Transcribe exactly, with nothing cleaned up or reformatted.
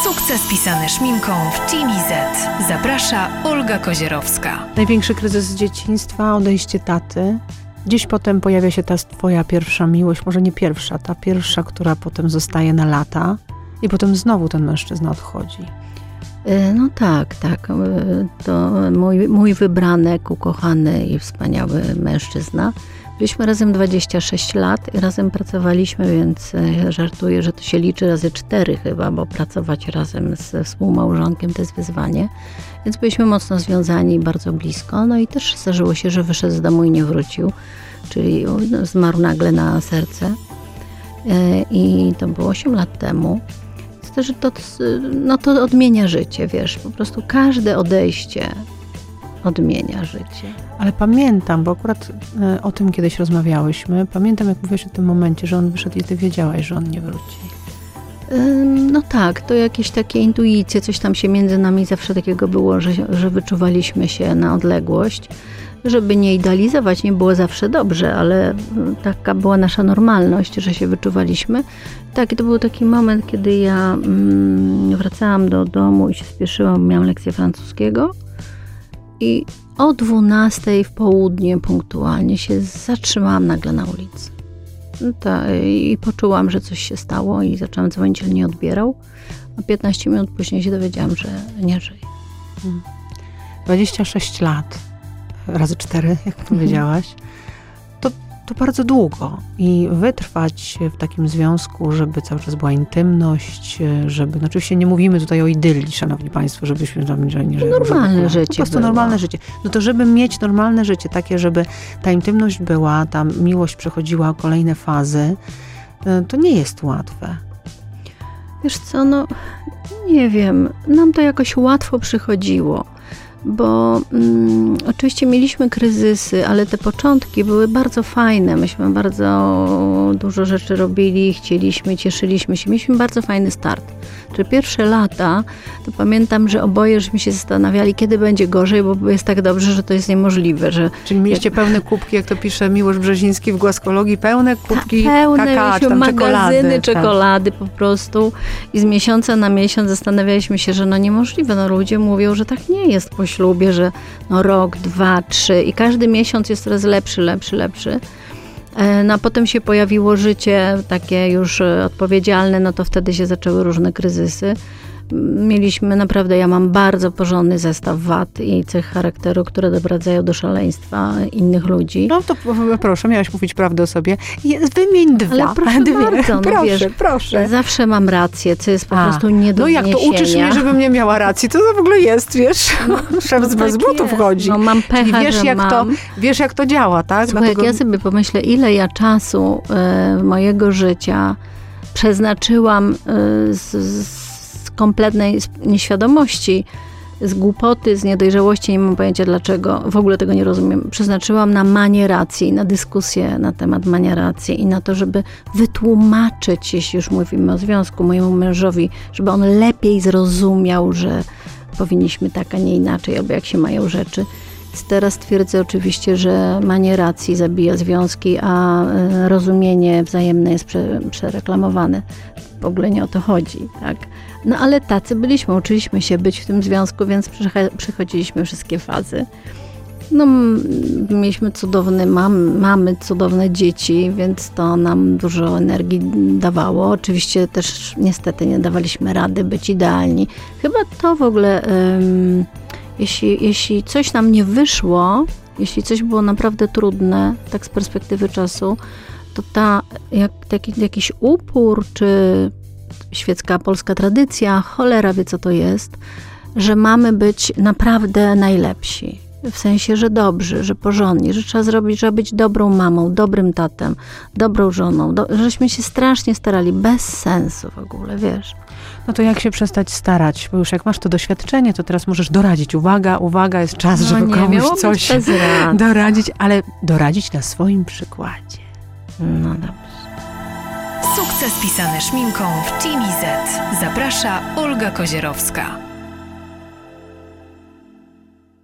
Sukces pisany szminką w Teamie Z. Zaprasza Olga Kozierowska. Największy kryzys dzieciństwa, odejście taty. Gdzieś potem pojawia się ta twoja pierwsza miłość, może nie pierwsza, ta pierwsza, która potem zostaje na lata i potem znowu ten mężczyzna odchodzi. No tak, tak. To mój, mój wybranek, ukochany i wspaniały mężczyzna. Byliśmy razem dwadzieścia sześć lat i razem pracowaliśmy, więc żartuję, że to się liczy razy cztery chyba, bo pracować razem ze współmałżonkiem to jest wyzwanie. Więc byliśmy mocno związani, bardzo blisko. No i też zdarzyło się, że wyszedł z domu i nie wrócił, czyli zmarł nagle na serce. I to było osiem lat temu. Że to, no to odmienia życie, wiesz, po prostu każde odejście odmienia życie. Ale pamiętam, bo akurat o tym kiedyś rozmawiałyśmy, pamiętam jak mówiłaś o tym momencie, że on wyszedł i ty wiedziałaś, że on nie wróci. No tak, to jakieś takie intuicje, coś tam się między nami zawsze takiego było, że, że wyczuwaliśmy się na odległość. Żeby nie idealizować, nie było zawsze dobrze, ale taka była nasza normalność, że się wyczuwaliśmy. Tak, i to był taki moment, kiedy ja mm, wracałam do domu i się spieszyłam, miałam lekcję francuskiego i o dwunastej w południe punktualnie się zatrzymałam nagle na ulicy. No ta, i poczułam, że coś się stało i zaczęłam dzwonić, ale nie odbierał. A piętnaście minut później się dowiedziałam, że nie żyje. dwadzieścia sześć lat. Razy cztery, jak powiedziałaś, to, to bardzo długo. I wytrwać w takim związku, żeby cały czas była intymność, żeby, no oczywiście nie mówimy tutaj o idylii, szanowni państwo, żebyśmy tam nie, nie normalne żeby, życie. Po prostu było. normalne życie. No to żeby mieć normalne życie, takie, żeby ta intymność była, ta miłość przechodziła kolejne fazy, to nie jest łatwe. Wiesz co, no nie wiem, nam to jakoś łatwo przychodziło. Bo mm, oczywiście mieliśmy kryzysy, ale te początki były bardzo fajne. Myśmy bardzo dużo rzeczy robili, chcieliśmy, cieszyliśmy się. Mieliśmy bardzo fajny start. Czyli pierwsze lata, to pamiętam, że oboje żeśmy się zastanawiali, kiedy będzie gorzej, bo jest tak dobrze, że to jest niemożliwe. Że Czyli mieliście jak... pełne kubki, jak to pisze Miłosz Brzeziński w Głaskologii, pełne kubki Ta, pełne, kakao, czy tam magazyny, czekolady. czekolady tak. Po prostu. I z miesiąca na miesiąc zastanawialiśmy się, że no niemożliwe. No ludzie mówią, że tak nie jest po ślubie, że no rok, dwa, trzy i każdy miesiąc jest coraz lepszy, lepszy, lepszy. No a potem się pojawiło życie takie już odpowiedzialne, no to wtedy się zaczęły różne kryzysy. Mieliśmy naprawdę, ja mam bardzo porządny zestaw wad i cech charakteru, które doprowadzają do szaleństwa innych ludzi. No to proszę, miałaś mówić prawdę o sobie. Wymień dwa. Ale proszę dwie. bardzo, no proszę, wiesz, proszę. Zawsze mam rację, co jest po A, prostu nie do No jak to uczysz mnie, żebym nie miała racji? To, to w ogóle jest, wiesz, no, szef z bez butów chodzi. No mam pecha, Czyli wiesz, że jak mam. To, wiesz, jak to działa, tak? Słuchaj, Dlatego... jak ja sobie pomyślę, ile ja czasu y, mojego życia przeznaczyłam y, z, z kompletnej nieświadomości, z głupoty, z niedojrzałości, nie mam pojęcia dlaczego, w ogóle tego nie rozumiem, przeznaczyłam na manię racji, na dyskusję na temat mania racji i na to, żeby wytłumaczyć, jeśli już mówimy o związku, mojemu mężowi, żeby on lepiej zrozumiał, że powinniśmy tak, a nie inaczej, albo jak się mają rzeczy. Teraz twierdzę oczywiście, że mania racji zabija związki, a rozumienie wzajemne jest prze, przereklamowane. W ogóle nie o to chodzi, tak? No ale tacy byliśmy, uczyliśmy się być w tym związku, więc przechodziliśmy wszystkie fazy. No, mieliśmy cudowne mam, mamy, cudowne dzieci, więc to nam dużo energii dawało. Oczywiście też niestety nie dawaliśmy rady być idealni. Chyba to w ogóle, um, jeśli, jeśli coś nam nie wyszło, jeśli coś było naprawdę trudne, tak z perspektywy czasu, to ta, jak, taki, jakiś upór, czy świecka polska tradycja, cholera wie co to jest, że mamy być naprawdę najlepsi. W sensie, że dobrzy, że porządni, że trzeba zrobić, żeby być dobrą mamą, dobrym tatem, dobrą żoną. Do, żeśmy się strasznie starali, bez sensu w ogóle, wiesz. No to jak się przestać starać? Bo już jak masz to doświadczenie, to teraz możesz doradzić. Uwaga, uwaga, jest czas, no żeby nie, komuś coś doradzić, ale doradzić na swoim przykładzie. No dobrze. Sukces pisany szminką w Teamie Z. Zaprasza Olga Kozierowska.